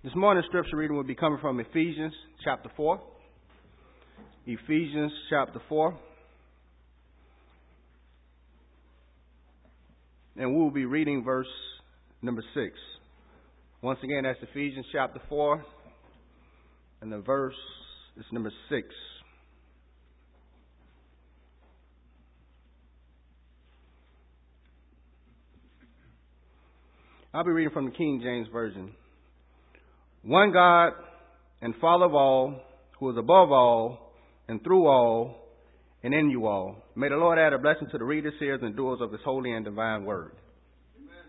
This morning's scripture reading will be coming from Ephesians chapter 4. Ephesians chapter 4. And we will be reading verse number 6. Once again, that's Ephesians chapter 4. And the verse is number 6. I'll be reading from the King James Version. One God and Father of all, who is above all, and through all, and in you all. May the Lord add a blessing to the readers, hearers, and doers of His holy and divine word. Amen.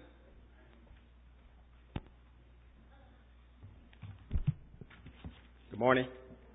Good morning.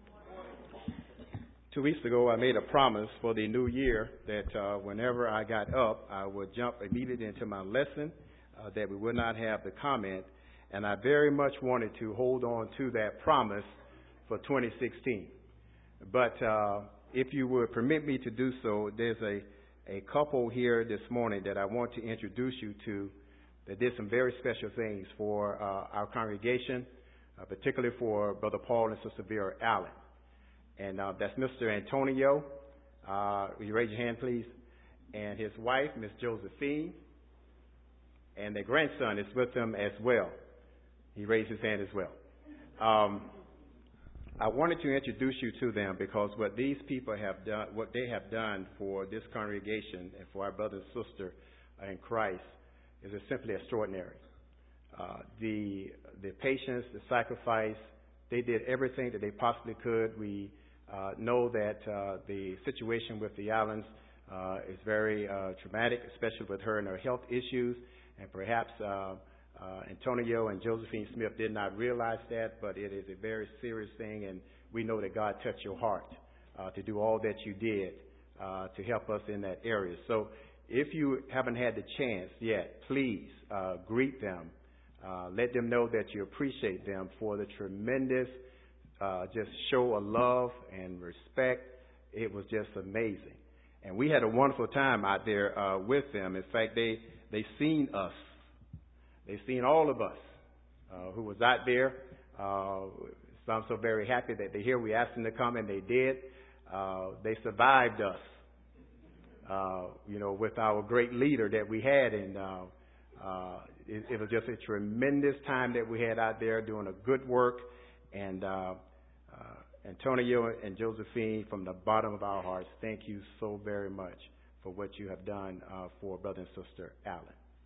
2 weeks ago, I made a promise for the new year that whenever I got up, I would jump immediately into my lesson, that we would not have the comment. And I very much wanted to hold on to that promise for 2016. But if you would permit me to do so, there's a couple here this morning that I want to introduce you to that did some very special things for our congregation, particularly for Brother Paul and Sister Vera Allen. And that's Mr. Antonio. Will you raise your hand, please? And his wife, Miss Josephine. And their grandson is with them as well. He raised his hand as well. I wanted to introduce you to them because what these people have done, what they have done for this congregation and for our brother and sister in Christ is simply extraordinary. The patience, the sacrifice, they did everything that they possibly could. We know that the situation with the Allens is very traumatic, especially with her and her health issues, and perhaps Antonio and Josephine Smith did not realize that, but it is a very serious thing, and we know that God touched your heart to do all that you did to help us in that area. So if you haven't had the chance yet, please greet them. Let them know that you appreciate them for the tremendous just show of love and respect. It was just amazing. And we had a wonderful time out there with them. In fact, they seen us. They've seen all of us who was out there. So I'm so very happy that they're here. We asked them to come, and they did. They survived us, with our great leader that we had. And it was just a tremendous time that we had out there doing a good work. And Antonio and Josephine, from the bottom of our hearts, thank you so very much for what you have done for Brother and Sister Allen.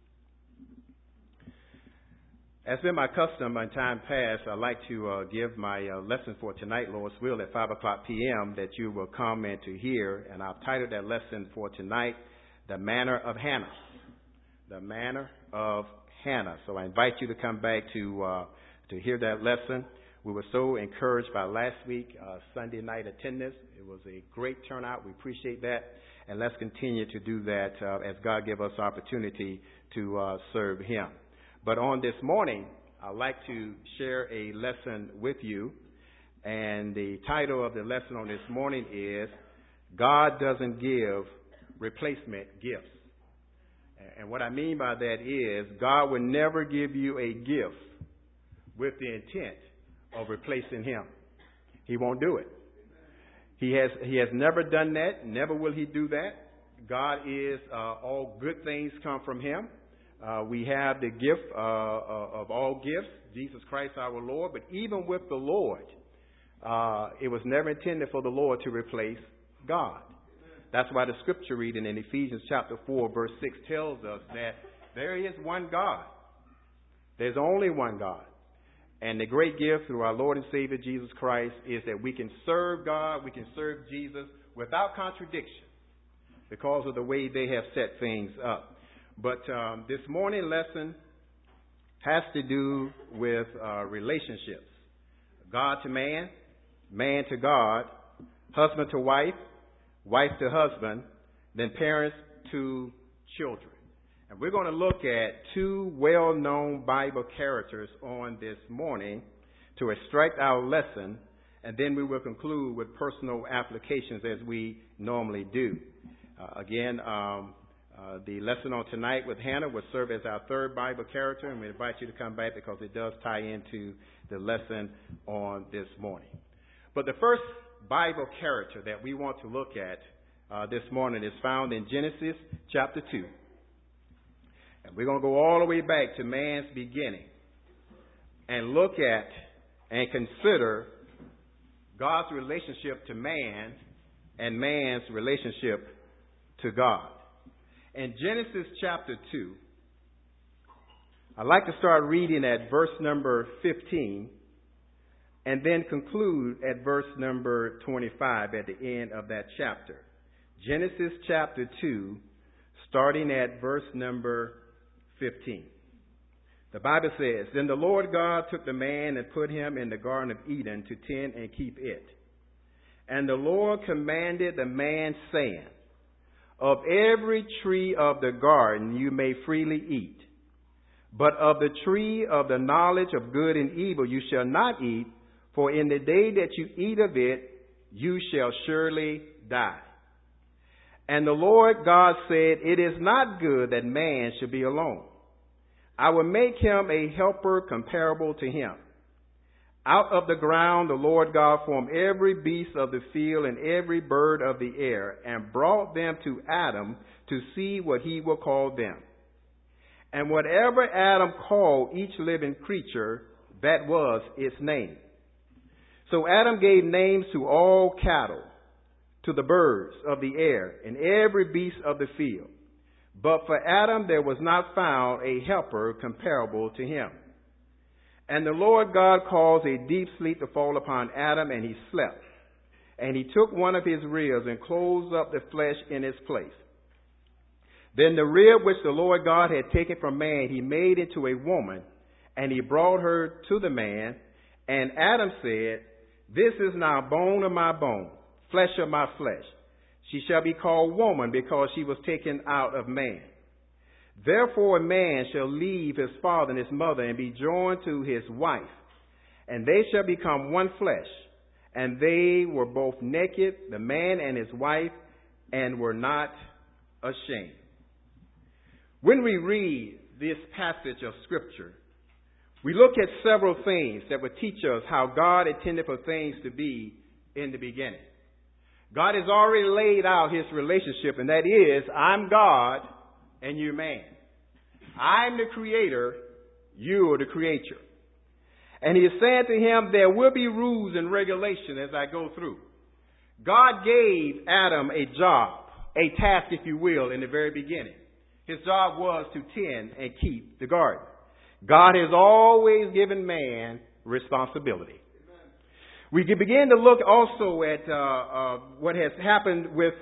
As been my custom in time past, I'd like to give my lesson for tonight, Lord's will, at 5 o'clock p.m. that you will come and to hear. And I've titled that lesson for tonight, The Manner of Hannah. The Manner of Hannah. So I invite you to come back to hear that lesson. We were so encouraged by last week, Sunday night attendance. It was a great turnout. We appreciate that. And let's continue to do that as God gives us opportunity to serve Him. But on this morning, I'd like to share a lesson with you. And the title of the lesson on this morning is, God Doesn't Give Replacement Gifts. And what I mean by that is, God will never give you a gift with the intent of replacing Him. He won't do it. He has never done that. Never will He do that. God is, all good things come from Him. We have the gift of all gifts, Jesus Christ our Lord. But even with the Lord, it was never intended for the Lord to replace God. That's why the scripture reading in Ephesians chapter 4, verse 6 tells us that there is one God. There's only one God. And the great gift through our Lord and Savior Jesus Christ is that we can serve God, we can serve Jesus without contradiction because of the way they have set things up. But this morning lesson has to do with relationships. God to man, man to God, husband to wife, wife to husband, then parents to children. And we're going to look at two well-known Bible characters on this morning to extract our lesson, and then we will conclude with personal applications as we normally do. The lesson on tonight with Hannah will serve as our third Bible character, and we invite you to come back because it does tie into the lesson on this morning. But the first Bible character that we want to look at this morning is found in Genesis chapter 2. And we're going to go all the way back to man's beginning and look at and consider God's relationship to man and man's relationship to God. In Genesis chapter 2, I'd like to start reading at verse number 15 and then conclude at verse number 25 at the end of that chapter. Genesis chapter 2, starting at verse number 15. The Bible says, Then the Lord God took the man and put him in the Garden of Eden to tend and keep it. And the Lord commanded the man, saying, Of every tree of the garden you may freely eat, but of the tree of the knowledge of good and evil you shall not eat, for in the day that you eat of it, you shall surely die. And the Lord God said, It is not good that man should be alone. I will make him a helper comparable to him. Out of the ground the Lord God formed every beast of the field and every bird of the air, and brought them to Adam to see what he will call them. And whatever Adam called each living creature, that was its name. So Adam gave names to all cattle, to the birds of the air, and every beast of the field. But for Adam there was not found a helper comparable to him. And the Lord God caused a deep sleep to fall upon Adam, and he slept. And he took one of his ribs and closed up the flesh in its place. Then the rib which the Lord God had taken from man, he made into a woman, and he brought her to the man. And Adam said, This is now bone of my bone, flesh of my flesh. She shall be called woman, because she was taken out of man. Therefore a man shall leave his father and his mother and be joined to his wife, and they shall become one flesh. And they were both naked, the man and his wife, and were not ashamed. When we read this passage of Scripture, we look at several things that would teach us how God intended for things to be in the beginning. God has already laid out his relationship, and that is, I'm God and you're man. I'm the creator, you are the creature. And he is saying to him, there will be rules and regulations as I go through. God gave Adam a job, a task, if you will, in the very beginning. His job was to tend and keep the garden. God has always given man responsibility. We can begin to look also at what has happened with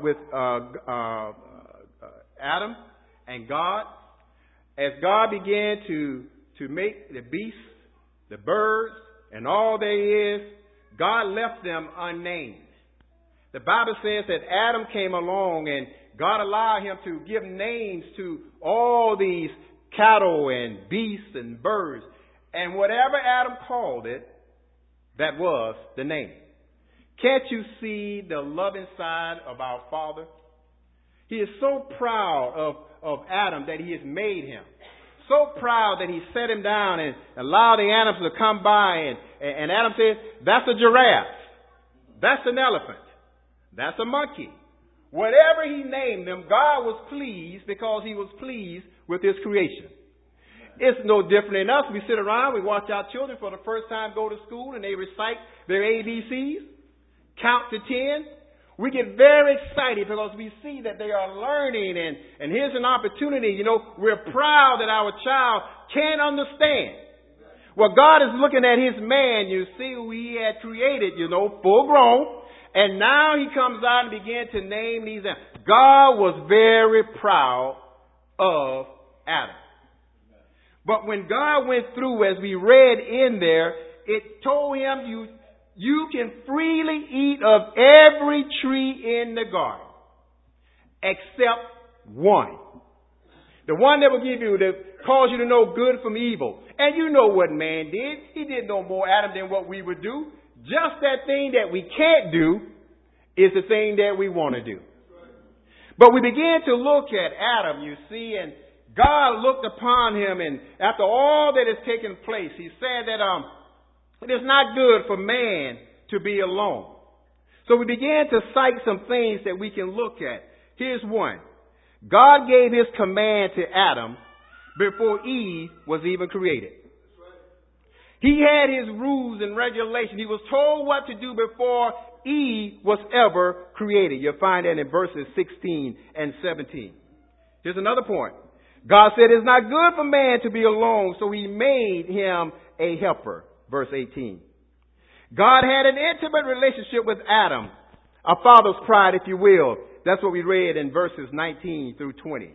Adam and God. As God began to make the beasts, the birds, and all there is, God left them unnamed. The Bible says that Adam came along and God allowed him to give names to all these cattle and beasts and birds. And whatever Adam called it, that was the name. Can't you see the loving side of our Father? He is so proud of Adam that he has made him. So proud that he set him down and allowed the animals to come by. And Adam says, that's a giraffe. That's an elephant. That's a monkey. Whatever he named them, God was pleased because he was pleased with his creation. It's no different than us. We sit around, we watch our children for the first time go to school and they recite their ABCs, count to 10. We get very excited because we see that they are learning and here's an opportunity. We're proud that our child can understand. Well, God is looking at his man, you see, who he had created, full grown. And now he comes out and begins to name these. God was very proud of Adam. But when God went through, as we read in there, it told him you can freely eat of every tree in the garden except one. The one that will cause you to know good from evil. And you know what man did. He did no more Adam than what we would do. Just that thing that we can't do is the thing that we want to do. But we began to look at Adam, you see, and God looked upon him, and after all that has taken place, he said that it is not good for man to be alone. So we began to cite some things that we can look at. Here's one. God gave his command to Adam before Eve was even created. He had his rules and regulations. He was told what to do before Eve was ever created. You'll find that in verses 16 and 17. Here's another point. God said it's not good for man to be alone, so he made him a helper. Verse 18. God had an intimate relationship with Adam, a father's pride, if you will. That's what we read in verses 19 through 20.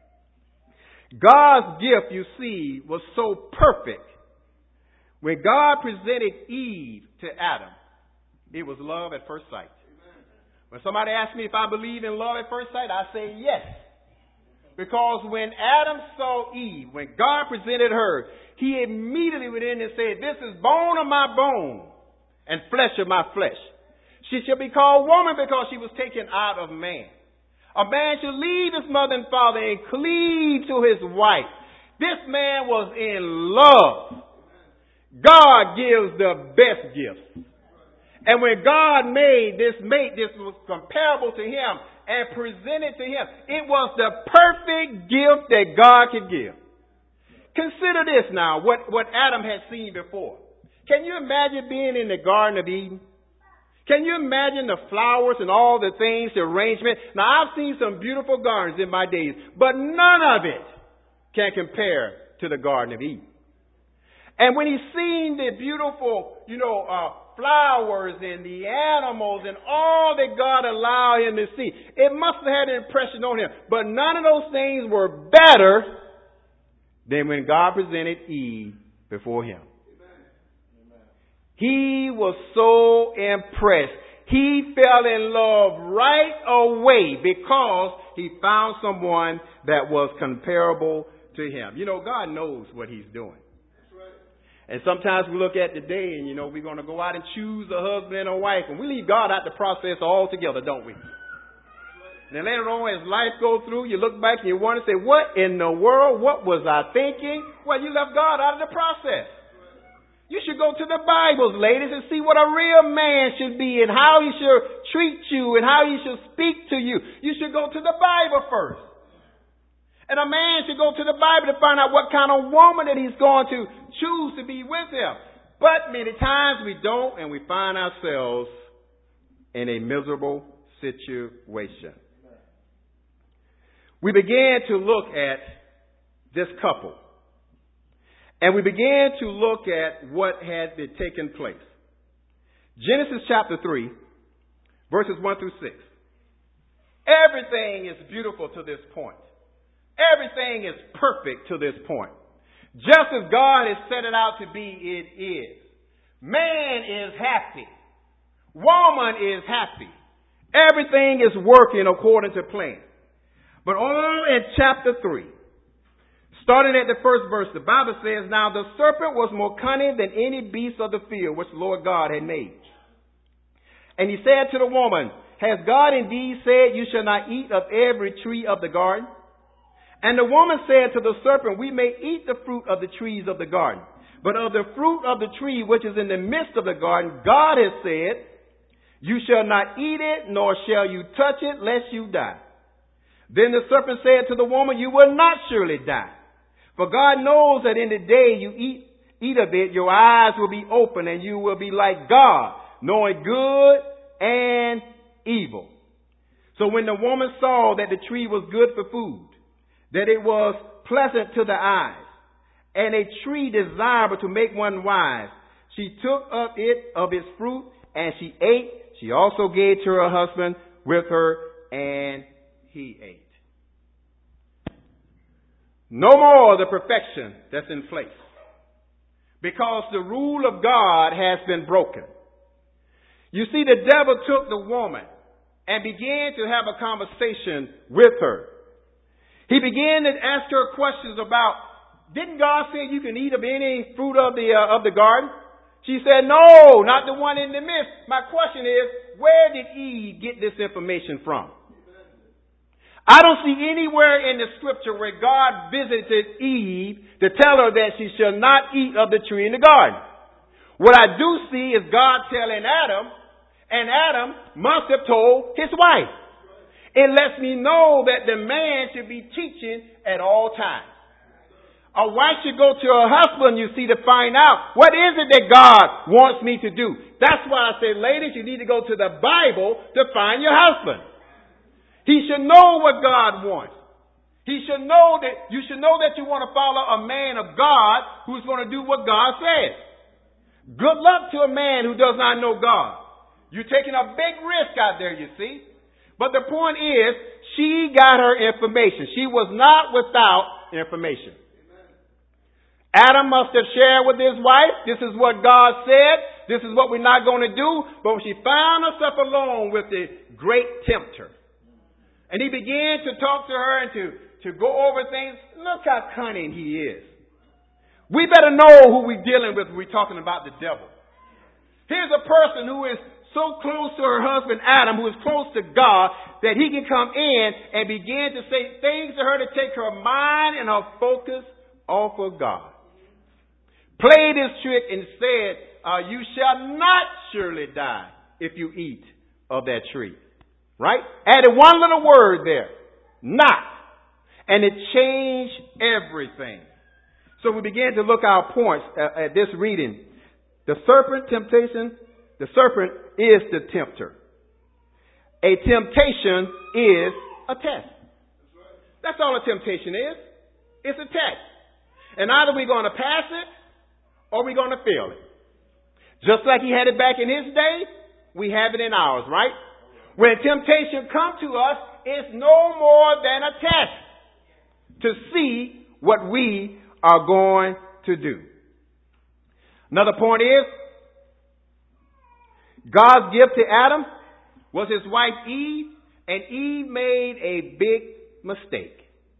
God's gift, you see, was so perfect. When God presented Eve to Adam, it was love at first sight. When somebody asks me if I believe in love at first sight, I say yes. Because when Adam saw Eve, when God presented her, he immediately went in and said, this is bone of my bone and flesh of my flesh. She shall be called woman because she was taken out of man. A man shall leave his mother and father and cleave to his wife. This man was in love. God gives the best gifts. And when God made this mate, this was comparable to him and presented to him. It was the perfect gift that God could give. Consider this now, what Adam had seen before. Can you imagine being in the Garden of Eden? Can you imagine the flowers and all the things, the arrangement? Now, I've seen some beautiful gardens in my days, but none of it can compare to the Garden of Eden. And when he's seen the beautiful, flowers and the animals and all that God allowed him to see, it must have had an impression on him. But none of those things were better than when God presented Eve before him. He was so impressed. He fell in love right away because he found someone that was comparable to him. God knows what he's doing. And sometimes we look at the day and, we're going to go out and choose a husband and a wife. And we leave God out the process altogether, don't we? And then later on, as life goes through, you look back and you want to say, what in the world? What was I thinking? Well, you left God out of the process. You should go to the Bibles, ladies, and see what a real man should be and how he should treat you and how he should speak to you. You should go to the Bible first. And a man should go to the Bible to find out what kind of woman that he's going to choose to be with him. But many times we don't, and we find ourselves in a miserable situation. We began to look at this couple. And we began to look at what had been taking place. Genesis chapter 3, verses 1 through 6. Everything is beautiful to this point. Everything is perfect to this point. Just as God has set it out to be, it is. Man is happy. Woman is happy. Everything is working according to plan. But all in chapter 3, starting at the first verse, the Bible says, now the serpent was more cunning than any beast of the field which the Lord God had made. And he said to the woman, has God indeed said, you shall not eat of every tree of the garden? And the woman said to the serpent, we may eat the fruit of the trees of the garden. But of the fruit of the tree which is in the midst of the garden, God has said, you shall not eat it, nor shall you touch it, lest you die. Then the serpent said to the woman, you will not surely die. For God knows that in the day you eat of it, your eyes will be open and you will be like God, knowing good and evil. So when the woman saw that the tree was good for food, that it was pleasant to the eyes, and a tree desirable to make one wise, she took of its fruit, and she ate. She also gave to her husband with her, and he ate. No more the perfection that's in place, because the rule of God has been broken. You see, the devil took the woman and began to have a conversation with her. He began to ask her questions about, didn't God say you can eat of any fruit of the garden? She said, no, not the one in the midst. My question is, where did Eve get this information from? I don't see anywhere in the scripture where God visited Eve to tell her that she shall not eat of the tree in the garden. What I do see is God telling Adam, and Adam must have told his wife. It lets me know that the man should be teaching at all times. A wife should go to her husband, you see, to find out what is it that God wants me to do. That's why I say, ladies, you need to go to the Bible to find your husband. He should know what God wants. You should know that you want to follow a man of God who's going to do what God says. Good luck to a man who does not know God. You're taking a big risk out there, you see. But the point is, she got her information. She was not without information. Adam must have shared with his wife, this is what God said, this is what we're not going to do. But when she found herself alone with the great tempter, and he began to talk to her and to go over things, look how cunning he is. We better know who we're dealing with when we're talking about the devil. Here's a person who is so close to her husband Adam, who is close to God, that he can come in and begin to say things to her to take her mind and her focus off of God. Played his trick and said, you shall not surely die if you eat of that tree. Right? Added one little word there. Not. And it changed everything. So we began to look our points at this reading. The serpent is the tempter. A temptation is a test. That's all a temptation is. It's a test. And either we're going to pass it or we're going to fail it. Just like he had it back in his day, we have it in ours, right? When temptation comes to us, it's no more than a test to see what we are going to do. Another point is, God's gift to Adam was his wife Eve, and Eve made a big mistake.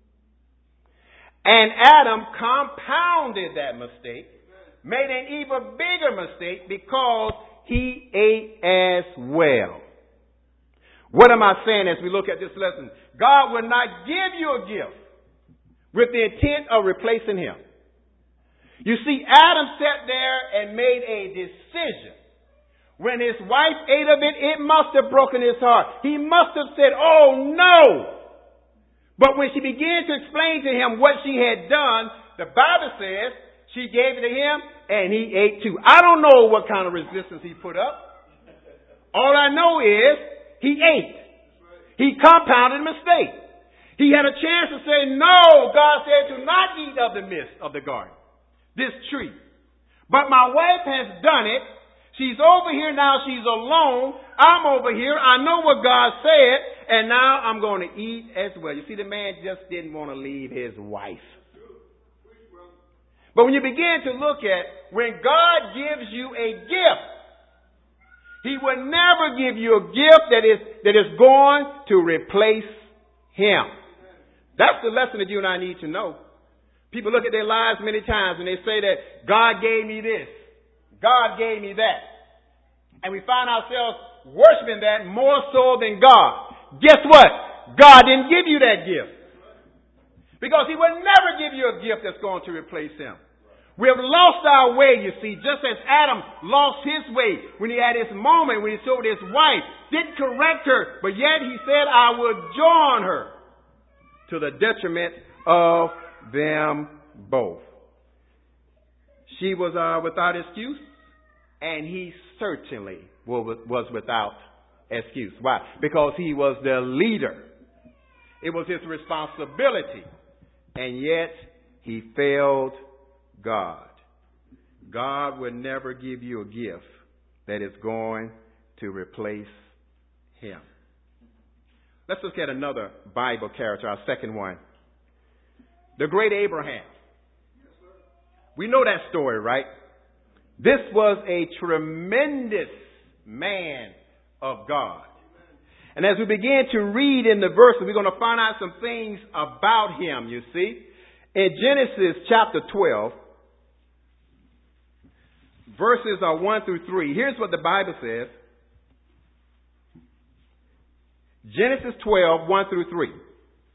And Adam compounded that mistake, made an even bigger mistake because he ate as well. What am I saying as we look at this lesson? God will not give you a gift with the intent of replacing him. You see, Adam sat there and made a decision. When his wife ate of it, it must have broken his heart. He must have said, oh no! But when she began to explain to him what she had done, the Bible says she gave it to him and he ate too. I don't know what kind of resistance he put up. All I know is he ate. He compounded a mistake. He had a chance to say, no, God said, do not eat of the midst of the garden, this tree. But my wife has done it. She's over here now. She's alone. I'm over here. I know what God said. And now I'm going to eat as well. You see, the man just didn't want to leave his wife. But when you begin to look at when God gives you a gift, he will never give you a gift that is going to replace him. That's the lesson that you and I need to know. People look at their lives many times and they say that God gave me this. God gave me that. And we find ourselves worshiping that more so than God. Guess what? God didn't give you that gift. Because he will never give you a gift that's going to replace him. We have lost our way, you see, just as Adam lost his way when he had his moment, when he told his wife, didn't correct her, but yet he said, I will join her, to the detriment of them both. She was without excuse, and he certainly was without excuse. Why? Because he was the leader. It was his responsibility, and yet he failed God. God will never give you a gift that is going to replace him. Let's look at another Bible character, our second one. The great Abraham. We know that story, right? This was a tremendous man of God. And as we begin to read in the verses, we're going to find out some things about him, you see. In Genesis chapter 12, verses are 1 through 3. Here's what the Bible says. Genesis 12, 1 through 3.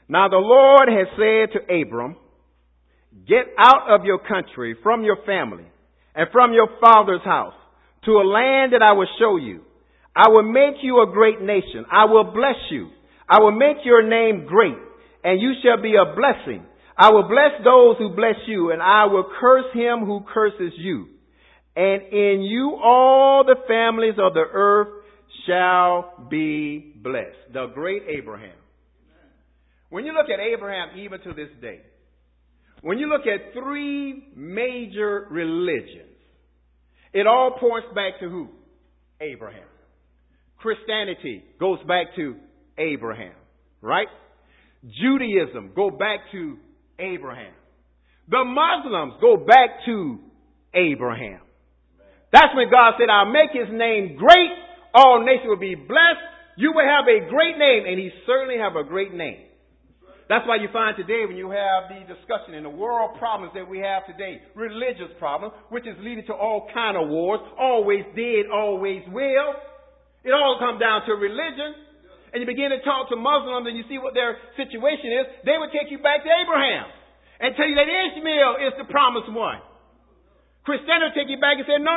Now the Lord has said to Abram, get out of your country, from your family, and from your father's house, to a land that I will show you. I will make you a great nation. I will bless you. I will make your name great, and you shall be a blessing. I will bless those who bless you, and I will curse him who curses you. And in you all the families of the earth shall be blessed. The great Abraham. When you look at Abraham, even to this day, when you look at three major religions, it all points back to who? Abraham. Christianity goes back to Abraham, right? Judaism go back to Abraham. The Muslims go back to Abraham. That's when God said, I'll make his name great. All nations will be blessed. You will have a great name. And he certainly have a great name. That's why you find today when you have the discussion in the world problems that we have today, religious problems, which is leading to all kind of wars, always did, always will. It all comes down to religion. And you begin to talk to Muslims and you see what their situation is, they would take you back to Abraham and tell you that Ishmael is the promised one. Christianity will take you back and say, no.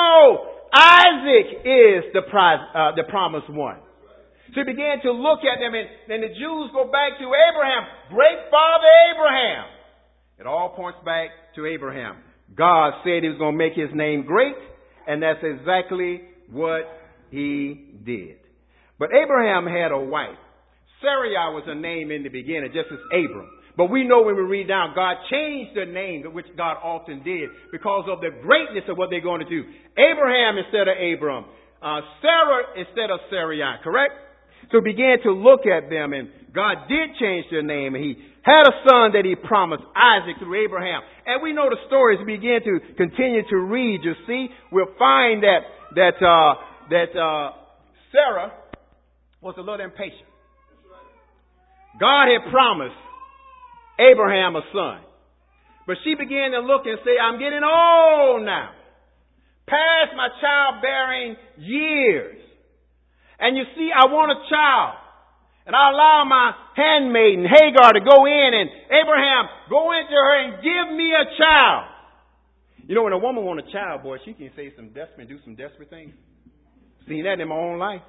Isaac is the promised one. So he began to look at them, and the Jews go back to Abraham, great father Abraham. It all points back to Abraham. God said he was going to make his name great, and that's exactly what he did. But Abraham had a wife. Sarai was a name in the beginning, just as Abram. But we know when we read down, God changed the name, which God often did, because of the greatness of what they're going to do. Abraham instead of Abram. Sarah instead of Sarai, correct? So he began to look at them, and God did change their name, and he had a son that he promised, Isaac, through Abraham. And we know the stories. We begin to continue to read. You see, we'll find that Sarah was a little impatient. God had promised Abraham a son. But she began to look and say, I'm getting old now. Past my childbearing years. And you see, I want a child. And I allow my handmaiden, Hagar, to go in, and Abraham, go into her and give me a child. You know, when a woman wants a child, boy, she can say do some desperate things. Seen that in my own life.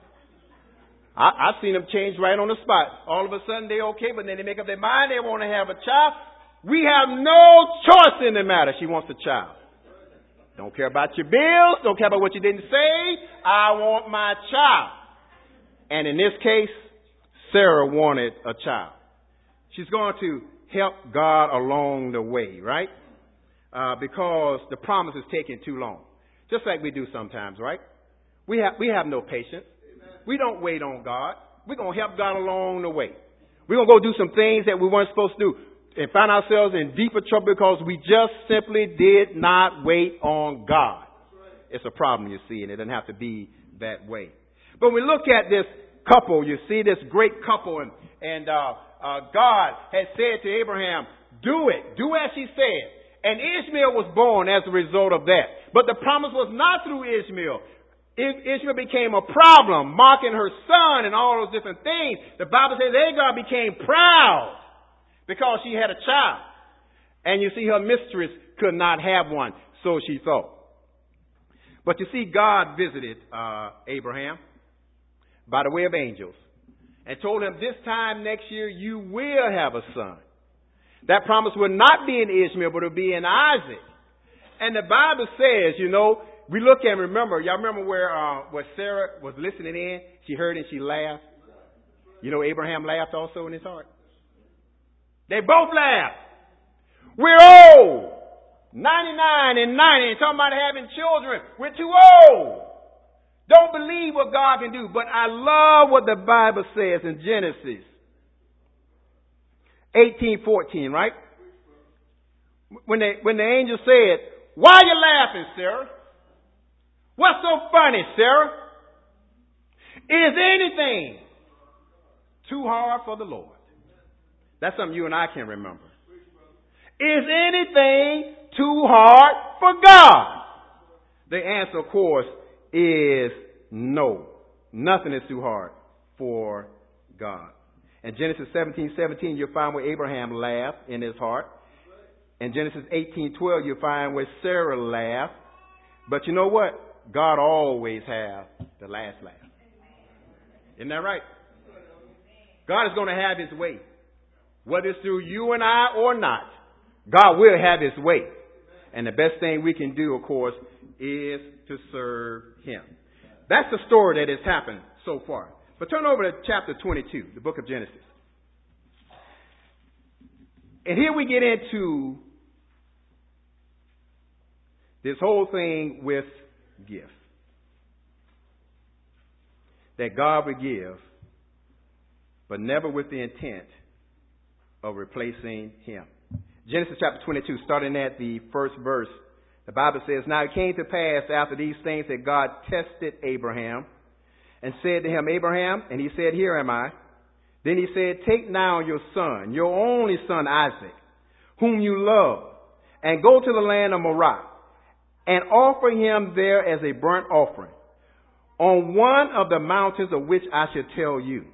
I've seen them change right on the spot. All of a sudden they're okay, but then they make up their mind they want to have a child. We have no choice in the matter. She wants a child. Don't care about your bills. Don't care about what you didn't say. I want my child. And in this case, Sarah wanted a child. She's going to help God along the way, right? Because the promise is taking too long. Just like we do sometimes, right? We have no patience. We don't wait on God. We're going to help God along the way. We're going to go do some things that we weren't supposed to do and find ourselves in deeper trouble because we just simply did not wait on God. It's a problem, you see, and it doesn't have to be that way. But when we look at this couple, you see this great couple, and God had said to Abraham, do it. Do as he said. And Ishmael was born as a result of that. But the promise was not through Ishmael. Ishmael became a problem, mocking her son and all those different things. The Bible says Hagar became proud because she had a child. And you see, her mistress could not have one, so she thought. But you see, God visited Abraham by the way of angels and told him, this time next year you will have a son. That promise will not be in Ishmael, but it will be in Isaac. And the Bible says, you know, we look and remember, y'all remember where Sarah was listening in? She heard and she laughed. You know, Abraham laughed also in his heart. They both laughed. We're old. 99 and 90 and talking about having children. We're too old. Don't believe what God can do. But I love what the Bible says in Genesis 18:14, right? When the angel said, why are you laughing, Sarah? What's so funny, Sarah? Is anything too hard for the Lord? That's something you and I can remember. Is anything too hard for God? The answer, of course, is no. Nothing is too hard for God. In Genesis 17:17, you'll find where Abraham laughed in his heart. In Genesis 18:12, you'll find where Sarah laughed. But you know what? God always has the last laugh. Isn't that right? God is going to have his way. Whether it's through you and I or not, God will have his way. And the best thing we can do, of course, is to serve him. That's the story that has happened so far. But turn over to chapter 22, the book of Genesis. And here we get into this whole thing with gift. That God would give, but never with the intent of replacing him. Genesis chapter 22, starting at the first verse, the Bible says, "Now it came to pass after these things that God tested Abraham and said to him, Abraham, and he said, Here am I. Then he said, Take now your son, your only son Isaac, whom you love, and go to the land of Moriah, and offer him there as a burnt offering on one of the mountains of which I shall tell you."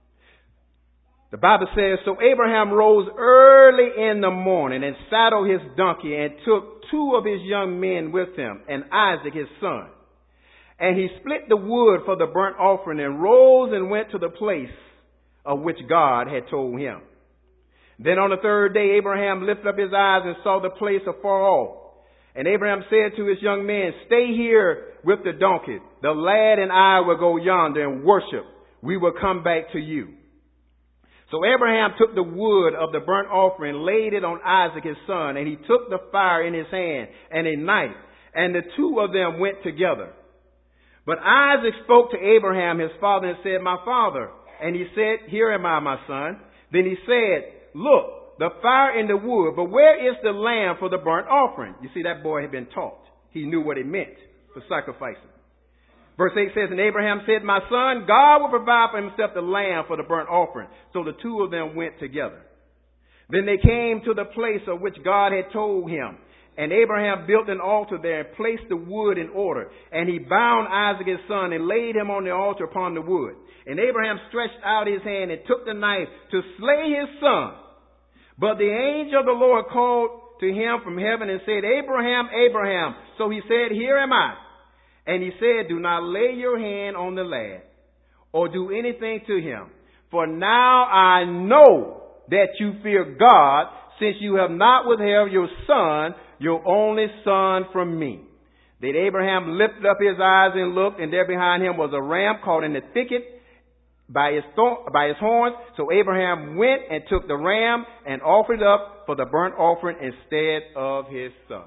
The Bible says, "So Abraham rose early in the morning and saddled his donkey and took 2 of his young men with him and Isaac his son. And he split the wood for the burnt offering and rose and went to the place of which God had told him. Then on the 3rd day Abraham lifted up his eyes and saw the place afar off. And Abraham said to his young men, Stay here with the donkey. The lad and I will go yonder and worship. We will come back to you." So Abraham took the wood of the burnt offering, laid it on Isaac his son, and he took the fire in his hand and a knife, and the 2 of them went together. But Isaac spoke to Abraham his father and said, "My father." And he said, "Here am I, my son." Then he said, "Look, the fire and the wood, but where is the lamb for the burnt offering?" You see, that boy had been taught. He knew what it meant for sacrificing. Verse 8 says, "And Abraham said, My son, God will provide for himself the lamb for the burnt offering." So the 2 of them went together. Then they came to the place of which God had told him. And Abraham built an altar there and placed the wood in order. And he bound Isaac his son and laid him on the altar upon the wood. And Abraham stretched out his hand and took the knife to slay his son. But the angel of the Lord called to him from heaven and said, "Abraham, Abraham." So he said, "Here am I." And he said, "Do not lay your hand on the lad or do anything to him. For now I know that you fear God, since you have not withheld your son, your only son, from me." Then Abraham lifted up his eyes and looked, and there behind him was a ram caught in the thicket by his horns. So Abraham went and took the ram and offered it up for the burnt offering instead of his son.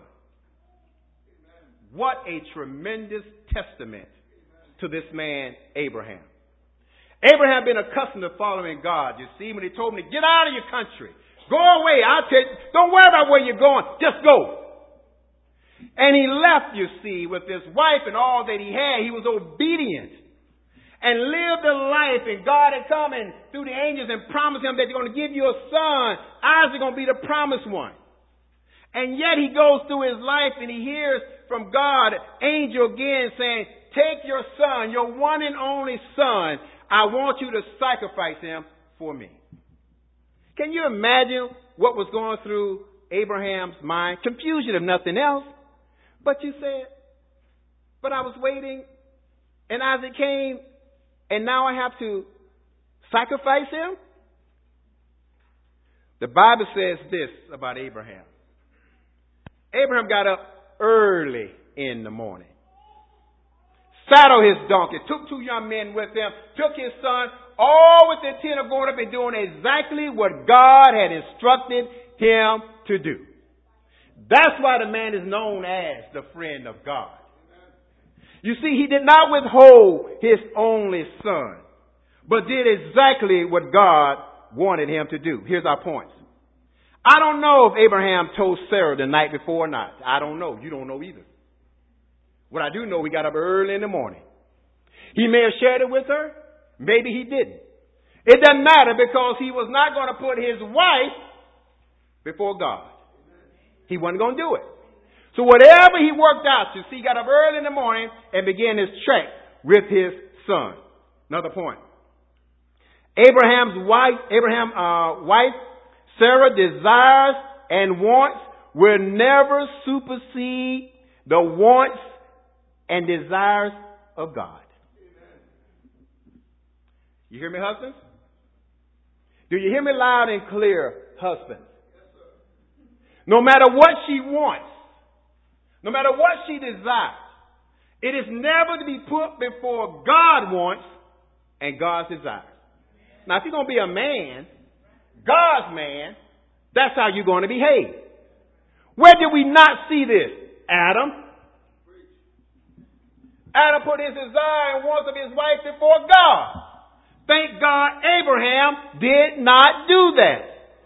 What a tremendous testament to this man, Abraham. Abraham had been accustomed to following God. You see, when he told him to get out of your country, go away, I'll tell you, don't worry about where you're going, just go. And he left, you see, with his wife and all that he had. He was obedient and lived a life, and God had come and through the angels and promised him that they're going to give you a son. Isaac's going to be the promised one. And yet he goes through his life and he hears from God, angel again saying, "Take your son, your one and only son. I want you to sacrifice him for me." Can you imagine what was going through Abraham's mind? Confusion, if nothing else. But you said, "But I was waiting and Isaac came and now I have to sacrifice him?" The Bible says this about Abraham. Abraham got up early in the morning, saddled his donkey, took 2 young men with him, took his son, all with the intent of going up and doing exactly what God had instructed him to do. That's why the man is known as the friend of God. You see, he did not withhold his only son, but did exactly what God wanted him to do. Here's our points. I don't know if Abraham told Sarah the night before or not. I don't know. You don't know either. What I do know, he got up early in the morning. He may have shared it with her. Maybe he didn't. It doesn't matter, because he was not going to put his wife before God. He wasn't going to do it. So whatever he worked out, you see, he got up early in the morning and began his trek with his son. Another point. Abraham's wife, Sarah, desires and wants will never supersede the wants and desires of God. You hear me, husbands? Do you hear me loud and clear, husbands? No matter what she wants, no matter what she desires, it is never to be put before God wants and God's desires. Now, if you're going to be a man, God's man, that's how you're going to behave. Where did we not see this? Adam. Adam put his desire and wants of his wife before God. Thank God Abraham did not do that.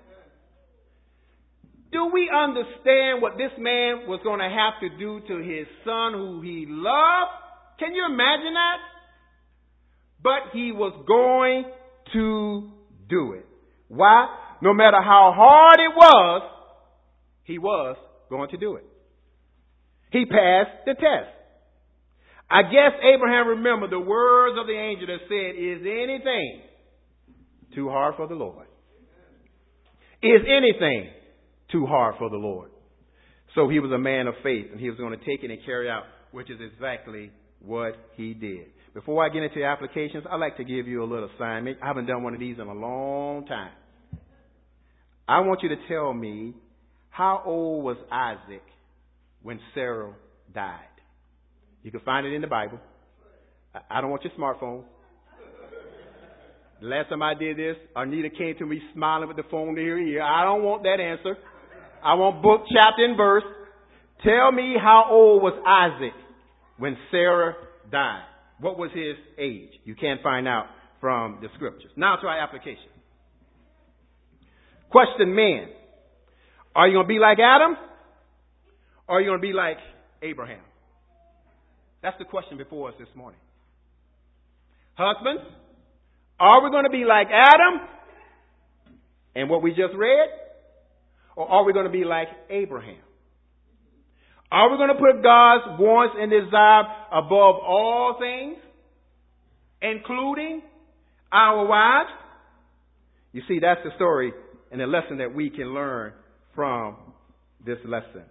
Do we understand what this man was going to have to do to his son who he loved? Can you imagine that? But he was going to do it. Why? No matter how hard it was, he was going to do it. He passed the test. I guess Abraham remembered the words of the angel that said, "Is anything too hard for the Lord?" Is anything too hard for the Lord? So he was a man of faith, and he was going to take it and carry out, which is exactly what he did. Before I get into the applications, I'd like to give you a little assignment. I haven't done one of these in a long time. I want you to tell me, how old was Isaac when Sarah died? You can find it in the Bible. I don't want your smartphone. The last time I did this, Anita came to me smiling with the phone to her ear. I don't want that answer. I want book, chapter, and verse. Tell me, how old was Isaac when Sarah died? What was his age? You can't find out from the scriptures. Now to our application. Question, men. Are you going to be like Adam? Or are you going to be like Abraham? That's the question before us this morning. Husbands, are we going to be like Adam and what we just read? Or are we going to be like Abraham? Are we going to put God's wants and desires above all things, including our wives? You see, that's the story and the lesson that we can learn from this lesson.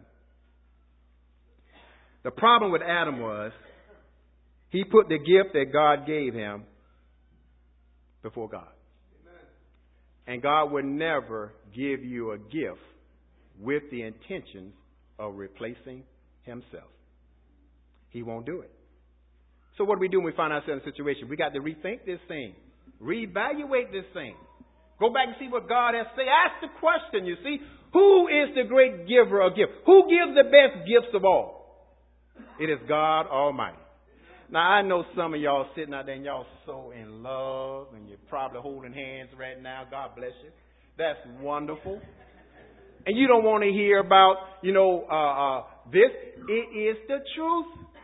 The problem with Adam was he put the gift that God gave him before God. And God would never give you a gift with the intentions of replacing himself. He won't do it. So what do we do when we find ourselves in a situation? We got to rethink this thing. Reevaluate this thing. Go back and see what God has said. Ask the question, you see. Who is the great giver of gifts? Who gives the best gifts of all? It is God Almighty. Now, I know some of y'all sitting out there and y'all so in love and you're probably holding hands right now. God bless you. That's wonderful. And you don't want to hear about, this. It is the truth.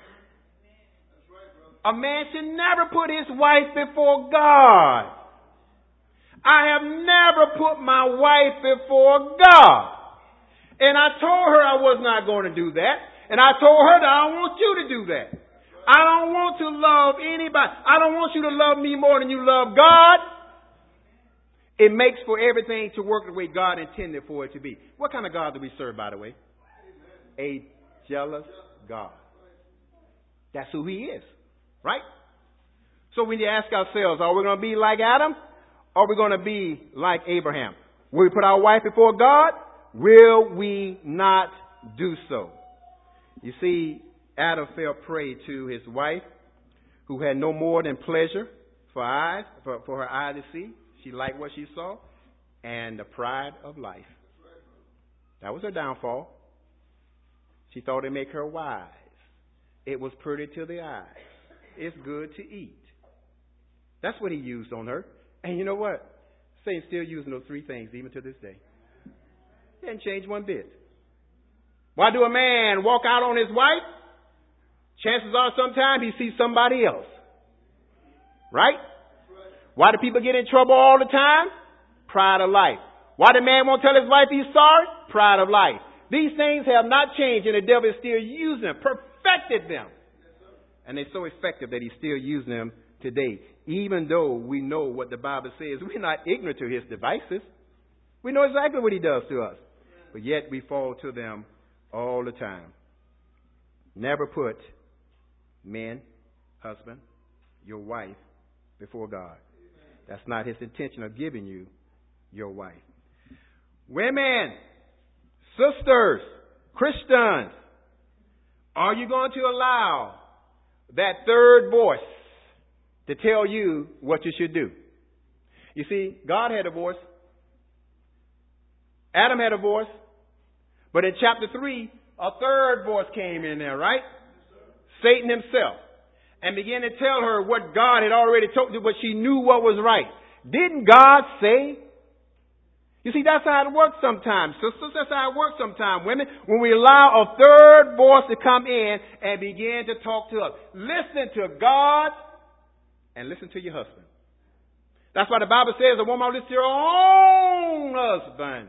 A man should never put his wife before God. I have never put my wife before God. And I told her I was not going to do that. And I told her that I don't want you to do that. I don't want to love anybody. I don't want you to love me more than you love God. It makes for everything to work the way God intended for it to be. What kind of God do we serve, by the way? A jealous God. That's who he is. Right? So we need to ask ourselves, are we going to be like Adam? Or are we going to be like Abraham? Will we put our wife before God? Will we not do so? You see, Adam fell prey to his wife, who had no more than pleasure for her eye to see. She liked what she saw, and the pride of life. That was her downfall. She thought it'd make her wise. It was pretty to the eyes. It's good to eat. That's what he used on her. And you know what? Satan's still using those three things even to this day. He hasn't changed one bit. Why do a man walk out on his wife? Chances are sometimes he sees somebody else. Right? Why do people get in trouble all the time? Pride of life. Why the man won't tell his wife he's sorry? Pride of life. These things have not changed, and the devil is still using them, perfected them. And they're so effective that he's still using them today. even though we know what the Bible says, we're not ignorant to his devices. We know exactly what he does to us. But yet we fall to them all the time. Never put men, husband, your wife before God. That's not his intention of giving you your wife. Women, sisters, Christians, are you going to allow that third voice to tell you what you should do? You see, God had a voice. Adam had a voice. But in chapter 3, a third voice came in there, right? Satan himself. And began to tell her what God had already told her, but she knew what was right. Didn't God say? You see, that's how it works sometimes, sisters. That's how it works sometimes, women. When we allow a third voice to come in and begin to talk to us. Listen to God and listen to your husband. That's why the Bible says a woman listen to her own husband.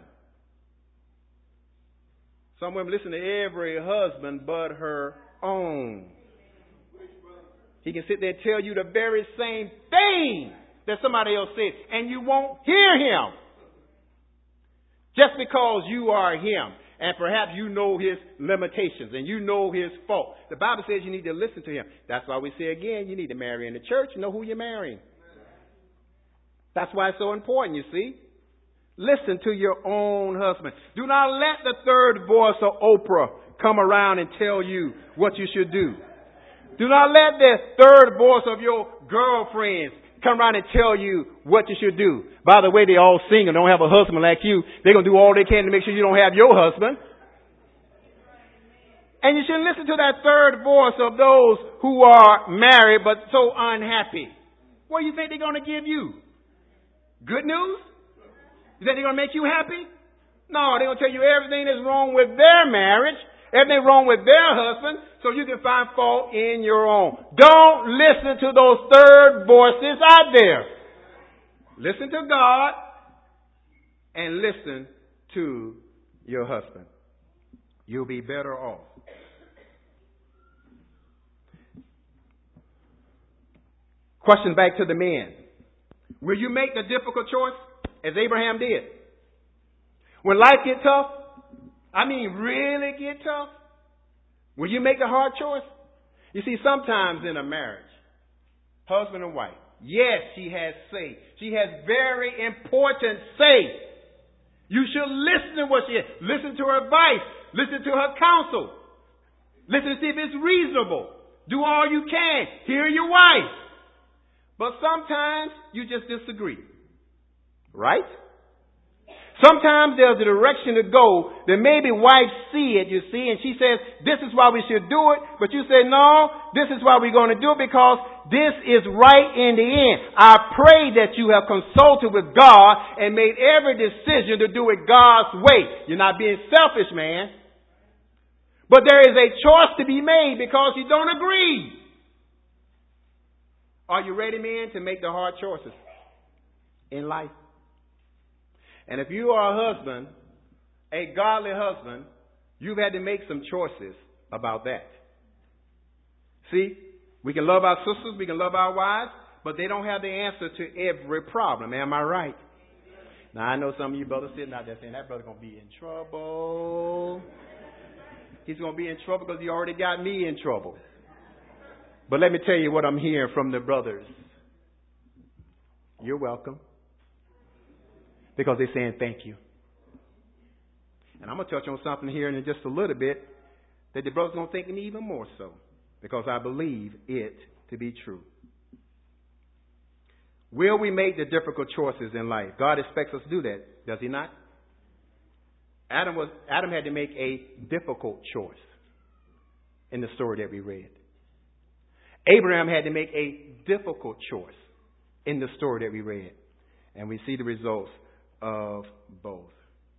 Some women listen to every husband but her own. He can sit there and tell you the very same thing that somebody else said, and you won't hear him. Just because you are him, and perhaps you know his limitations, and you know his fault. The Bible says you need to listen to him. That's why we say again, you need to marry in the church. Know who you're marrying. That's why it's so important, you see. Listen to your own husband. Do not let the third voice of Oprah come around and tell you what you should do. Do not let the third voice of your girlfriends come around and tell you what you should do. By the way, they all single, don't have a husband like you. They're going to do all they can to make sure you don't have your husband. And you should listen to that third voice of those who are married but so unhappy. What do you think they're going to give you? Good news? You think they're going to make you happy? No, they're going to tell you everything that's wrong with their marriage, everything wrong with their husband, so you can find fault in your own. Don't listen to those third voices out there. Listen to God and listen to your husband. You'll be better off. Question back to the men. Will you make the difficult choice as Abraham did? When life gets tough, really get tough, will you make a hard choice? You see, sometimes in a marriage, husband and wife, yes, she has say. She has very important say. You should listen to what she has. Listen to her advice. Listen to her counsel. Listen to see if it's reasonable. Do all you can. Hear your wife. But sometimes you just disagree. Right? Sometimes there's a direction to go that maybe wives see it, you see, and she says, this is why we should do it. But you say, no, this is why we're going to do it because this is right in the end. I pray that you have consulted with God and made every decision to do it God's way. You're not being selfish, man. But there is a choice to be made because you don't agree. Are you ready, men, to make the hard choices in life? And if you are a husband, a godly husband, you've had to make some choices about that. See, we can love our sisters, we can love our wives, but they don't have the answer to every problem. Am I right? Now, I know some of you brothers sitting out there saying, that brother's going to be in trouble. He's going to be in trouble because he already got me in trouble. But let me tell you what I'm hearing from the brothers. You're welcome. Because they're saying thank you. And I'm going to touch on something here in just a little bit that the brothers are going to thank me even more so. Because I believe it to be true. Will we make the difficult choices in life? God expects us to do that, does he not? Adam had to make a difficult choice in the story that we read. Abraham had to make a difficult choice in the story that we read. And we see the results of both.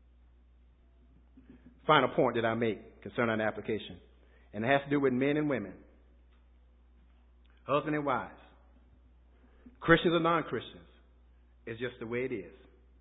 Final point that I make concerning the application. And it has to do with men and women. Husband and wives. Christians or non-Christians. It's just the way it is.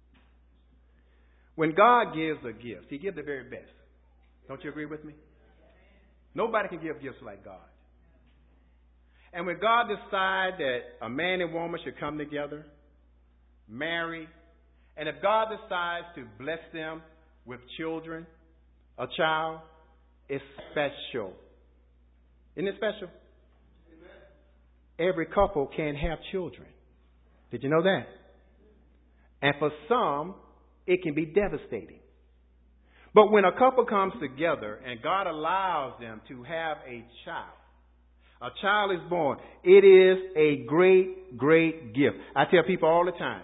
When God gives a gift, he gives the very best. Don't you agree with me? Nobody can give gifts like God. And when God decides that a man and woman should come together, marry, and if God decides to bless them with children, a child, it's special. Isn't it special? Amen. Every couple can have children. Did you know that? And for some, it can be devastating. But when a couple comes together and God allows them to have a child is born, it is a great, great gift. I tell people all the time,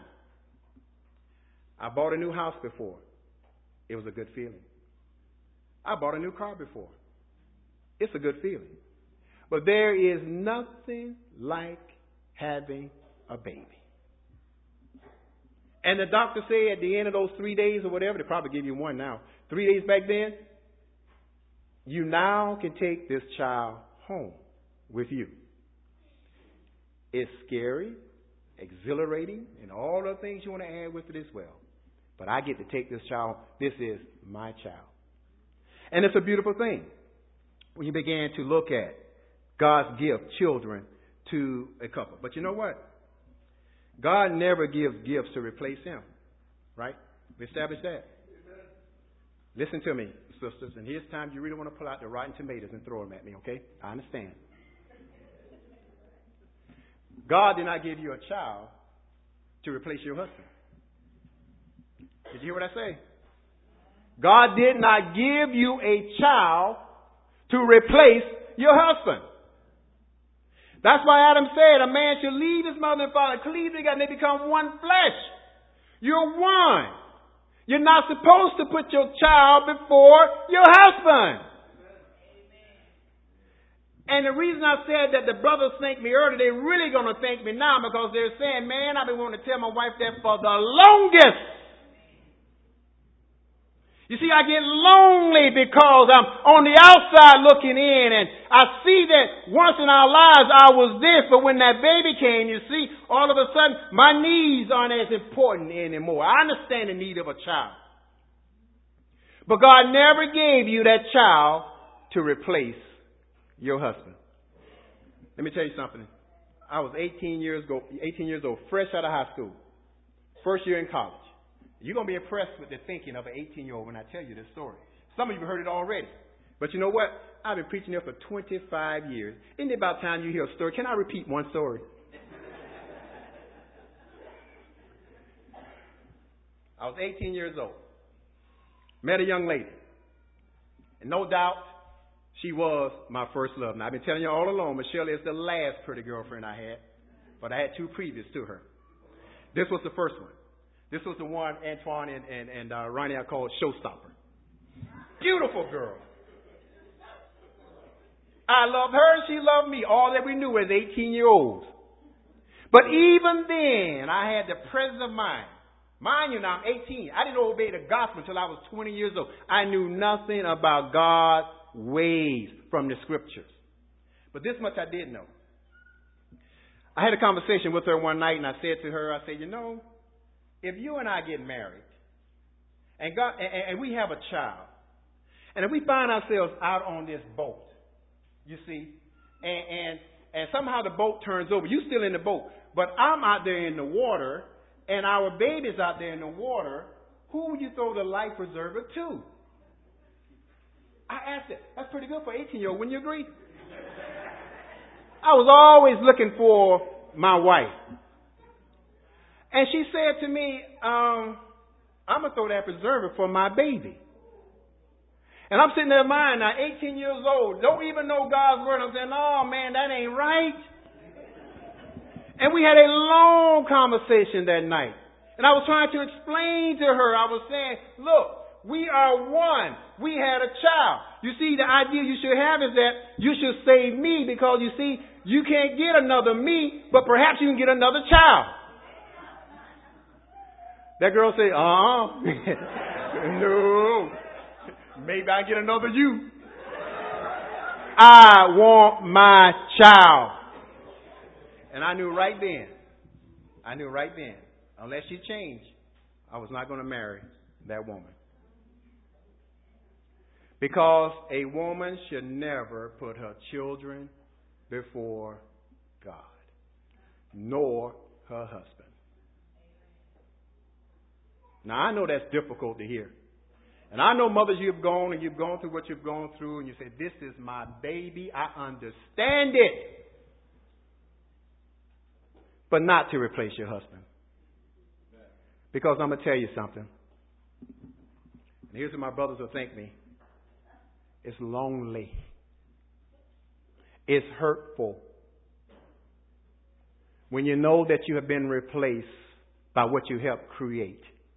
I bought a new house before. It was a good feeling. I bought a new car before. It's a good feeling. But there is nothing like having a baby. And the doctor said at the end of those 3 days or whatever, they probably give you one now, 3 days back then, you now can take this child home with you. It's scary, exhilarating, and all the things you want to add with it as well. But I get to take this child. This is my child. And it's a beautiful thing when you begin to look at God's gift, children, to a couple. But you know what? God never gives gifts to replace Him. Right? We established that. Listen to me, sisters. And here's time you really want to pull out the rotten tomatoes and throw them at me, okay? I understand. God did not give you a child to replace your husband. Did you hear what I say? God did not give you a child to replace your husband. That's why Adam said a man should leave his mother and father, cleave together, and they become one flesh. You're one. You're not supposed to put your child before your husband. And the reason I said that the brothers thanked me earlier, they're really going to thank me now because they're saying, man, I've been wanting to tell my wife that for the longest. You see, I get lonely because I'm on the outside looking in, and I see that once in our lives I was this, but when that baby came, you see, all of a sudden my needs aren't as important anymore. I understand the need of a child. But God never gave you that child to replace your husband. Let me tell you something. I was 18 years old, fresh out of high school. First year in college. You're going to be impressed with the thinking of an 18-year-old when I tell you this story. Some of you have heard it already. But you know what? I've been preaching here for 25 years. Isn't it about time you hear a story? Can I repeat one story? I was 18 years old. Met a young lady. And no doubt, she was my first love. Now, I've been telling you all along, Michelle is the last pretty girlfriend I had. But I had two previous to her. This was the first one. This was the one Antoine and Ronnie I called Showstopper. Beautiful girl. I loved her and she loved me. All that we knew as 18-year-olds. But even then, I had the presence of mind. Mind you now, I'm 18. I didn't obey the gospel until I was 20 years old. I knew nothing about God's ways from the scriptures. But this much I did know. I had a conversation with her one night and I said to her, I said, you know, if you and I get married and we have a child, and if we find ourselves out on this boat, you see, and somehow the boat turns over, you're still in the boat, but I'm out there in the water and our baby's out there in the water, who would you throw the life preserver to? I asked it. That's pretty good for 18-year-old. Wouldn't you agree? I was always looking for my wife. And she said to me, I'm going to throw that preserver for my baby. And I'm sitting there mind now, 18 years old, don't even know God's word. I'm saying, oh man, that ain't right. And we had a long conversation that night. And I was trying to explain to her, I was saying, look, we are one. We had a child. You see, the idea you should have is that you should save me because you see, you can't get another me, but perhaps you can get another child. That girl said, no, maybe I get another you. I want my child. And I knew right then, unless she changed, I was not going to marry that woman. Because a woman should never put her children before God, nor her husband. Now, I know that's difficult to hear. And I know, mothers, you've gone through what you've gone through, and you say, this is my baby. I understand it. But not to replace your husband. Because I'm going to tell you something. And here's what my brothers will thank me. It's lonely. It's hurtful. When you know that you have been replaced by what you helped create.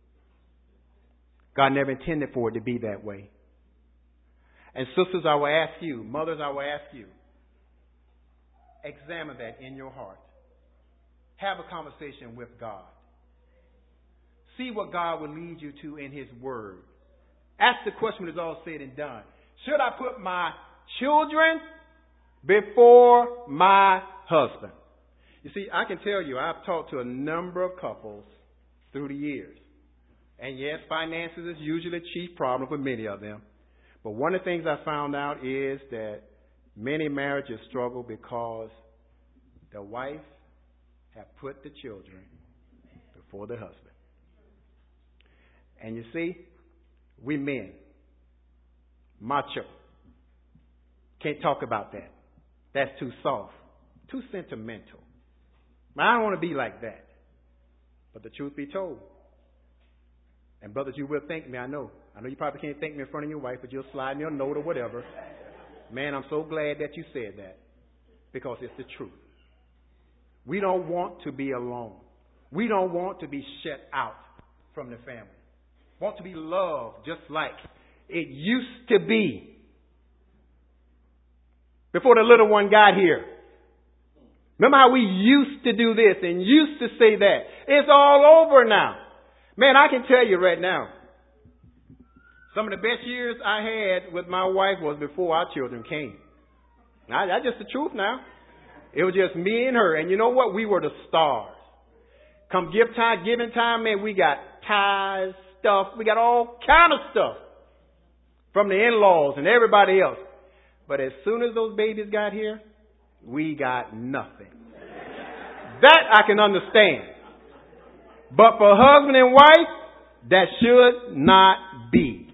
God never intended for it to be that way. And sisters, I will ask you, mothers, I will ask you, examine that in your heart. Have a conversation with God. See what God will lead you to in His Word. Ask the question when it's all said and done. Should I put my children before my husband? You see, I can tell you, I've talked to a number of couples through the years. And yes, finances is usually a chief problem for many of them. But one of the things I found out is that many marriages struggle because the wife have put the children before the husband. And you see, we men, macho, can't talk about that. That's too soft, too sentimental. I don't want to be like that. But the truth be told, and brothers, you will thank me, I know. I know you probably can't thank me in front of your wife, but you'll slide me a note or whatever. Man, I'm so glad that you said that. Because it's the truth. We don't want to be alone. We don't want to be shut out from the family. Want to be loved just like it used to be before the little one got here. Remember how we used to do this and used to say that? It's all over now. Man, I can tell you right now, some of the best years I had with my wife was before our children came. Now, that's just the truth now. It was just me and her. And you know what? We were the stars. Come giving time, man, we got ties, stuff. We got all kind of stuff from the in-laws and everybody else. But as soon as those babies got here, we got nothing. That I can understand. But for husband and wife, that should not be.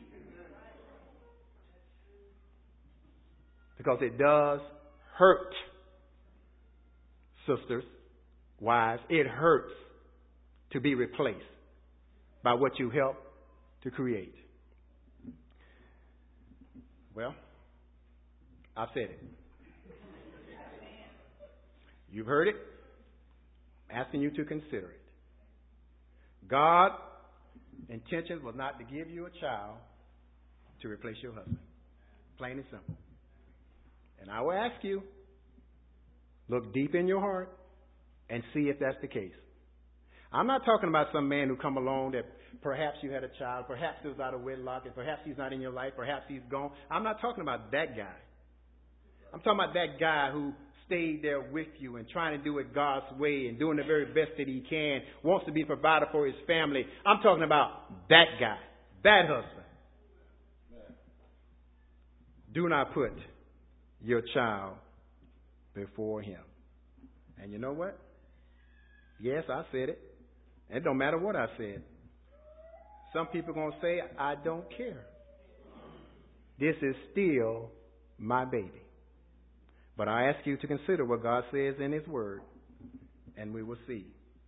Because it does hurt, sisters, wives. It hurts to be replaced by what you helped to create. Well, I've said it. You've heard it. I'm asking you to consider it. God's intention was not to give you a child to replace your husband. Plain and simple. And I will ask you, look deep in your heart and see if that's the case. I'm not talking about some man who come along that perhaps you had a child, perhaps he was out of wedlock, and perhaps he's not in your life, perhaps he's gone. I'm not talking about that guy. I'm talking about that guy who stayed there with you and trying to do it God's way and doing the very best that he can, wants to be a provider for his family. I'm talking about that guy, that husband. Do not put your child before him. And you know what? Yes, I said it. It don't matter what I said. Some people are going to say, I don't care. This is still my baby. But I ask you to consider what God says in His Word, and we will see.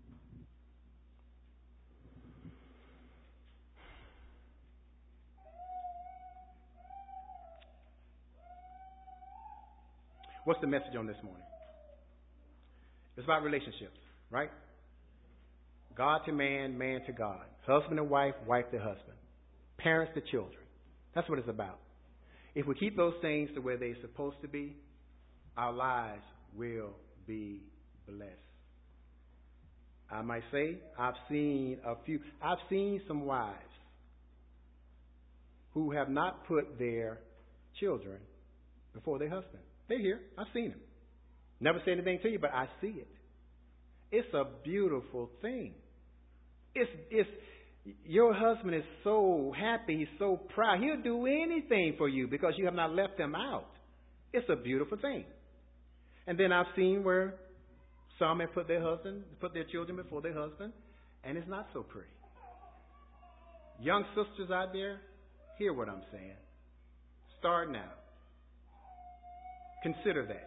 What's the message on this morning? It's about relationships, right? God to man, man to God. Husband to wife, wife to husband. Parents to children. That's what it's about. If we keep those things to where they're supposed to be, our lives will be blessed. I might say, I've seen some wives who have not put their children before their husband. They're here. I've seen them. Never say anything to you, but I see it. It's a beautiful thing. It's your husband is so happy, he's so proud. He'll do anything for you because you have not left him out. It's a beautiful thing. And then I've seen where Some have put their children before their husband, and it's not so pretty. Young sisters out there, hear what I'm saying. Start now. Consider that.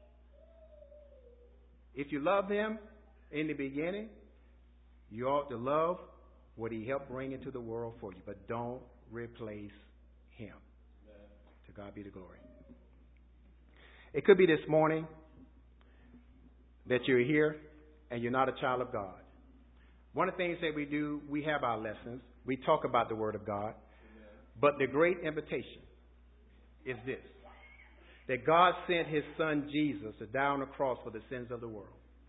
If you love him in the beginning, you ought to love what he helped bring into the world for you. But don't replace him. To God be the glory. It could be this morning that you're here and you're not a child of God. One of the things that we do, we have our lessons. We talk about the Word of God. But the great invitation is this: that God sent his Son Jesus to die on the cross for the sins of the world.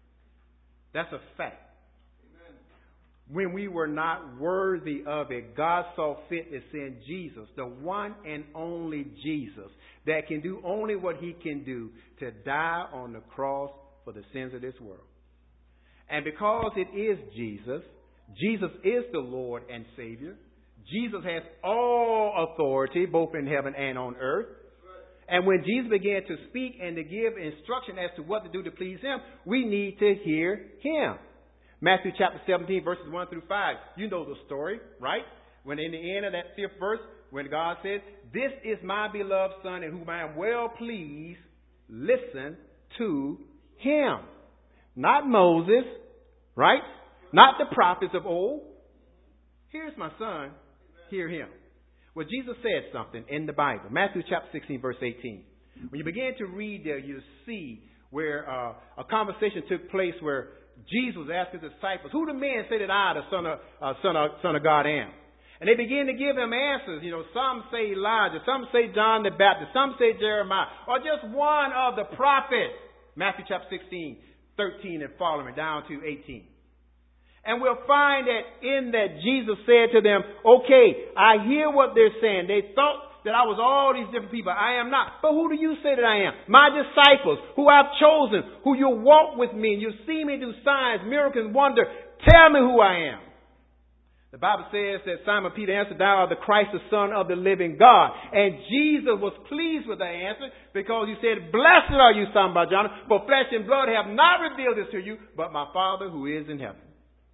That's a fact. Amen. When we were not worthy of it, God saw fit to send Jesus, the one and only Jesus, that can do only what he can do, to die on the cross for the sins of this world. And because it is Jesus, Jesus is the Lord and Savior. Jesus has all authority, both in heaven and on earth. And when Jesus began to speak and to give instruction as to what to do to please him, we need to hear him. Matthew chapter 17, verses 1 through 5. You know the story, right? When in the end of that 5th verse, when God says, "This is my beloved Son in whom I am well pleased, listen to him." Not Moses, right? Not the prophets of old. Here's my son, hear him. Well, Jesus said something in the Bible. Matthew chapter 16, verse 18. When you begin to read there, you see where a conversation took place where Jesus was asking his disciples, "Who do men say that I, the Son of God, am?" And they began to give him answers. You know, some say Elijah, some say John the Baptist, some say Jeremiah, or just one of the prophets. Matthew chapter 16, 13 and following, down to 18. And we'll find that in that Jesus said to them, "Okay, I hear what they're saying. They thought that I was all these different people. I am not. But who do you say that I am? My disciples, who I've chosen, who you'll walk with me, and you'll see me do signs, miracles, wonder. Tell me who I am." The Bible says that Simon Peter answered, "Thou art the Christ, the Son of the living God." And Jesus was pleased with that answer, because he said, "Blessed are you, Simon Bar-Jonah, for flesh and blood have not revealed this to you, but my Father who is in heaven."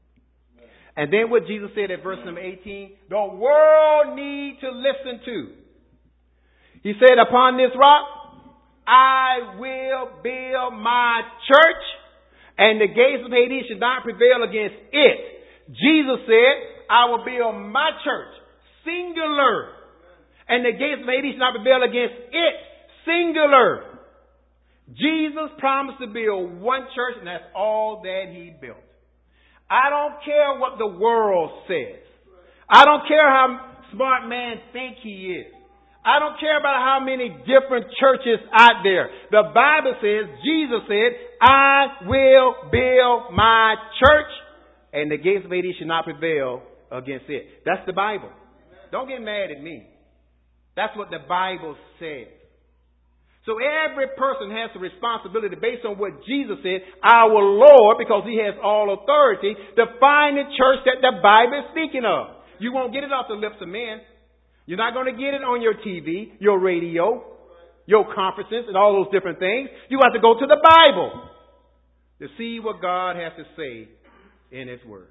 And then what Jesus said at verse number 18, the world need to listen to. He said, "Upon this rock, I will build my church, and the gates of Hades should not prevail against it." Jesus said, "I will build my church," singular, "and the gates of Hades should not prevail against it," singular. Jesus promised to build one church, and that's all that he built. I don't care what the world says. I don't care how smart man think he is. I don't care about how many different churches out there. The Bible says, Jesus said, "I will build my church, and the gates of Hades shall not prevail against it." That's the Bible. Don't get mad at me. That's what the Bible says. So every person has the responsibility, based on what Jesus said, our Lord, because he has all authority, to find the church that the Bible is speaking of. You won't get it off the lips of men. You're not going to get it on your TV, your radio, your conferences, and all those different things. You have to go to the Bible to see what God has to say in his word.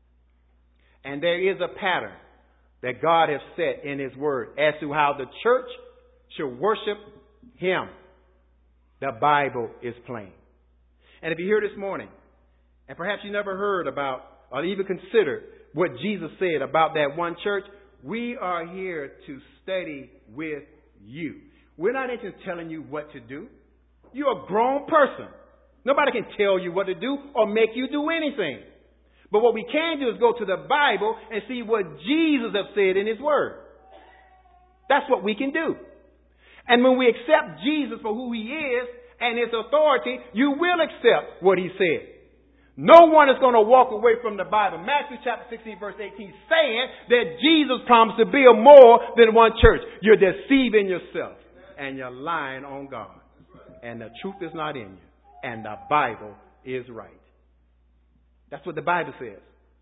And there is a pattern that God has set in his word as to how the church should worship him. The Bible is plain. And if you're here this morning, and perhaps you never heard about or even considered what Jesus said about that one church, we are here to study with you. We're not into telling you what to do. You're a grown person. Nobody can tell you what to do or make you do anything. But what we can do is go to the Bible and see what Jesus has said in his word. That's what we can do. And when we accept Jesus for who he is and his authority, you will accept what he said. No one is going to walk away from the Bible, Matthew chapter 16, verse 18, saying that Jesus promised to build more than one church. You're deceiving yourself, and you're lying on God. And the truth is not in you. And the Bible is right. That's what the Bible says.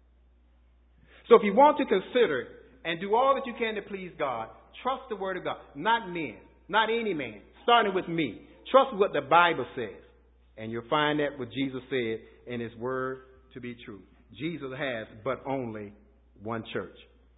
So if you want to consider and do all that you can to please God, trust the word of God. Not men, not any man, starting with me. Trust what the Bible says And you'll find that what Jesus said in his word to be true. Jesus has but only one church.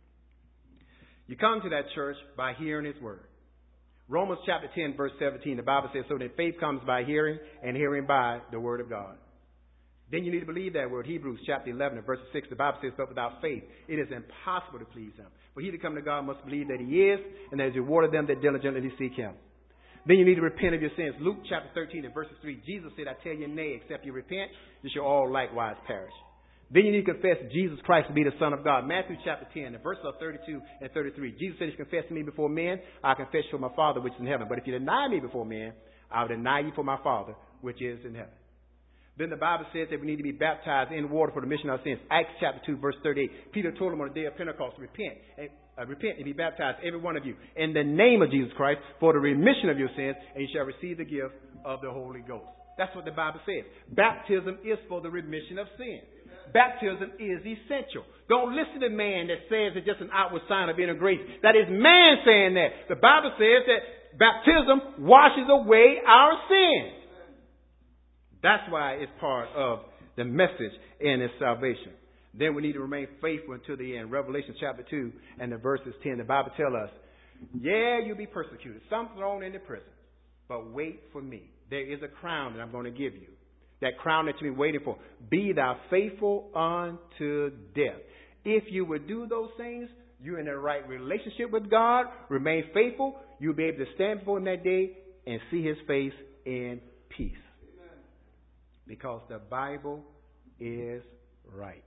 You come to that church by hearing his word. Romans chapter 10, verse 17, the Bible says, so that faith comes by hearing, and hearing by the word of God. Then you need to believe that word. Hebrews chapter 11, verse 6, the Bible says, but without faith, it is impossible to please him. For he to come to God must believe that he is, and that he has rewarded them that diligently seek him. Then you need to repent of your sins. Luke chapter 13 and verses 3, Jesus said, I tell you nay, except you repent, you shall all likewise perish. Then you need to confess Jesus Christ to be the Son of God. Matthew chapter 10, and verses 32 and 33. Jesus said, if you confess to me before men, I'll confess you for my Father which is in heaven. But if you deny me before men, I'll deny you for my Father which is in heaven. Then the Bible says that we need to be baptized in water for the remission of our sins. Acts chapter 2, verse 38. Peter told them on the day of Pentecost, repent and be baptized, every one of you, in the name of Jesus Christ for the remission of your sins, and you shall receive the gift of the Holy Ghost. That's what the Bible says. Baptism is for the remission of sin. Baptism is essential. Don't listen to man that says it's just an outward sign of inner grace. That is man saying that. The Bible says that baptism washes away our sins. That's why it's part of the message in its salvation. Then we need to remain faithful until the end. Revelation chapter 2 and the verses 10. The Bible tells us, yeah, you'll be persecuted. Some thrown into prison. But wait for me. There is a crown that I'm going to give you. That crown that you've been waiting for. Be thou faithful unto death. If you would do those things, you're in the right relationship with God. Remain faithful. You'll be able to stand before him that day and see his face in peace. Amen. Because the Bible is right.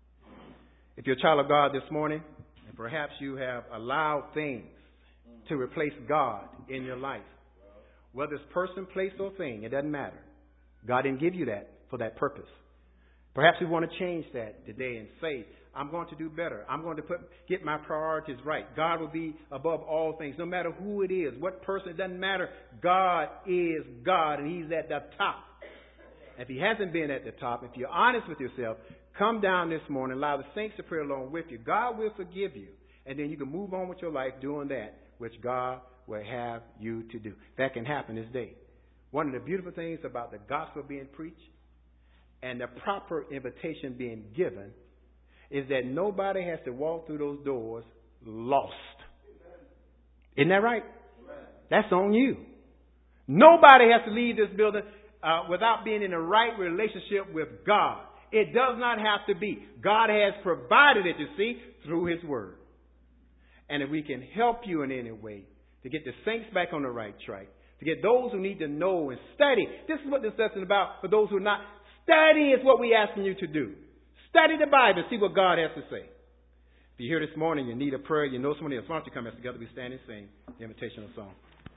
If you're a child of God this morning, and perhaps you have allowed things to replace God in your life, whether it's person, place, or thing, it doesn't matter. God didn't give you that for that purpose. Perhaps we want to change that today and say, I'm going to do better. I'm going to get my priorities right. God will be above all things, no matter who it is, what person, it doesn't matter. God is God, and he's at the top. If he hasn't been at the top, if you're honest with yourself, come down this morning, allow the saints to pray along with you. God will forgive you, and then you can move on with your life doing that which God will have you to do. That can happen this day. One of the beautiful things about the gospel being preached and the proper invitation being given is that nobody has to walk through those doors lost. Isn't that right? That's on you. Nobody has to leave this building without being in the right relationship with God. It does not have to be. God has provided it, you see, through his word. And if we can help you in any way to get the saints back on the right track, to get those who need to know and study. This is what this lesson is about for those who are not. Study is what we're asking you to do. Study the Bible, see what God has to say. If you're here this morning, you need a prayer, you know somebody else, why don't you come as together, we stand and sing the invitational song.